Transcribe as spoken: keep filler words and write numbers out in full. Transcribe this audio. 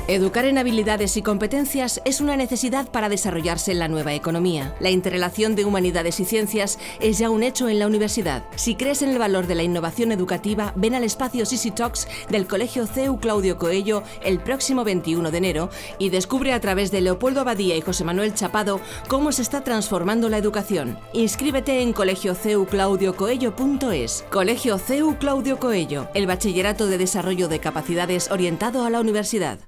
Educar en habilidades y competencias es una necesidad para desarrollarse en la nueva economía. La interrelación de humanidades y ciencias es ya un hecho en la universidad. Si crees en el valor de la innovación educativa, ven al espacio Sisi Talks del Colegio C E U Claudio Coello el próximo veintiuno de enero y descubre a través de Leopoldo Abadía y José Manuel Chapado cómo se está transformando la educación. Inscríbete en colegio c e u claudio coello punto es. Colegio C E U Claudio Coello, el bachillerato de desarrollo de capacidades orientado a la universidad.